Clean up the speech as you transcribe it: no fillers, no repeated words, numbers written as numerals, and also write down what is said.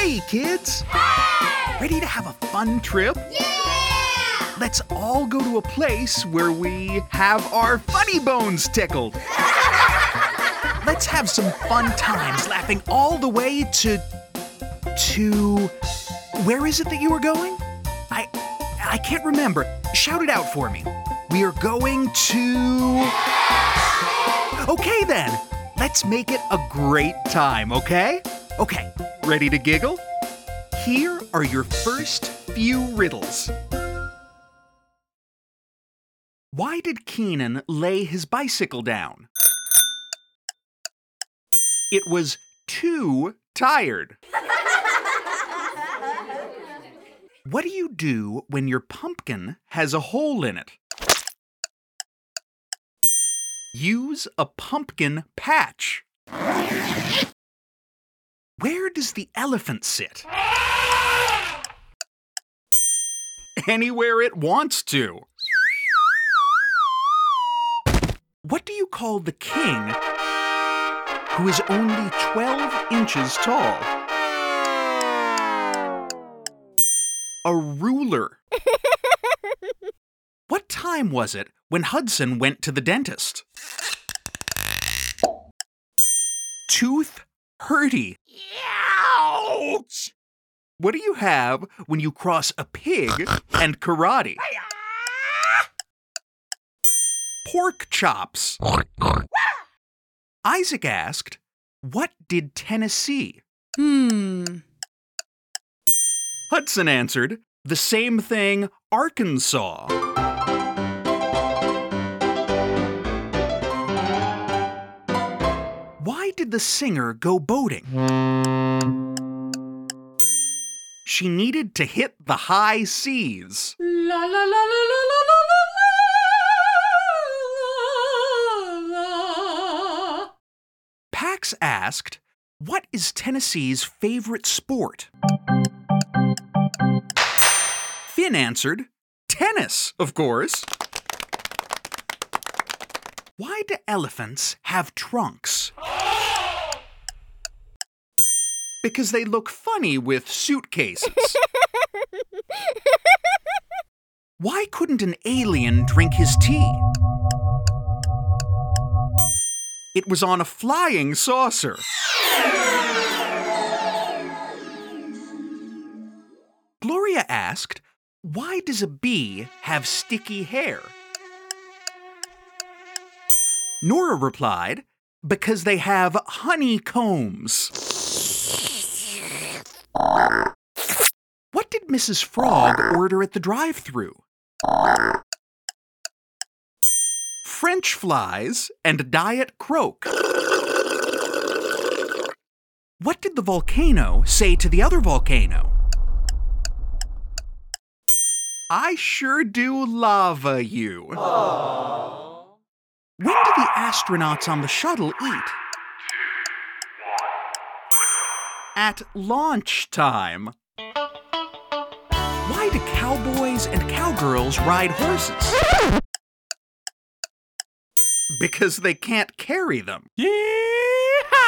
Hey, kids! Ready to have a fun trip? Yeah! Let's all go to a place where we have our funny bones tickled. Let's have some fun times laughing all the way to... Where is it that you were going? I can't remember. Shout it out for me. We are going to... Okay then, let's make it a great time, okay? Okay, ready to giggle? Here are your first few riddles. Why did Keenan lay his bicycle down? It was too tired. What do you do when your pumpkin has a hole in it? Use a pumpkin patch. Where does the elephant sit? Anywhere it wants to. What do you call the king who is only 12 inches tall? A ruler. What time was it when Hudson went to the dentist? Tooth hurty. Ouch! What do you have when you cross a pig and karate? Pork chops. Isaac asked, what did Tennessee? Hudson answered, the same thing Arkansas. Why did the singer go boating? She needed to hit the high seas. La la la la la la la la. Pax asked, what is Tennessee's favorite sport? Finn answered, tennis, of course. Why do elephants have trunks? Because they look funny with suitcases. Why couldn't an alien drink his tea? It was on a flying saucer. Gloria asked, why does a bee have sticky hair? Nora replied, because they have honeycombs. What did Mrs. Frog order at the drive-thru? French fries and Diet Coke. What did the volcano say to the other volcano? I sure do lava you. Aww. When do the astronauts on the shuttle eat? At launch time. Why do cowboys and cowgirls ride horses? Because they can't carry them. Yeehaw!